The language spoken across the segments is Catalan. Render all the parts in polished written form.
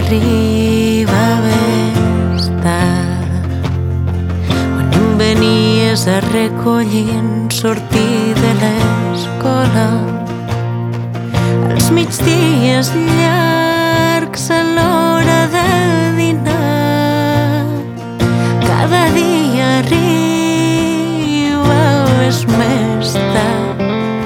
arribaves tard, quan em venies a recollir en sortir de l'escola, els migdies llargs a l'hora de dinar. Cada dia arribaves més tard.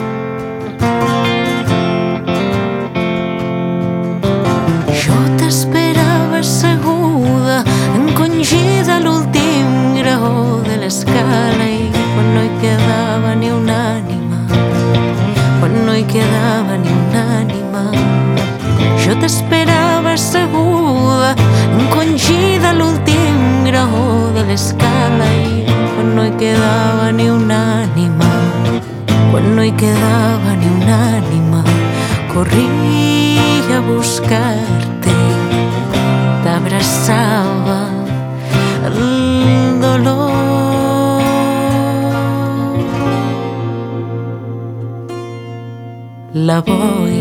Jo t'esperava asseguda, encongida a l'últim graó de l'escala, i quan no hi quedava ni una ànima, quan no hi quedava ni una ànima, jo t'esperava asseguda, encongida a l'últim graó de l'escala, i quan no hi quedava ni una ànima, quan no hi quedava ni una ànima, corria a buscar-te, t'abraçava el dolor. La boira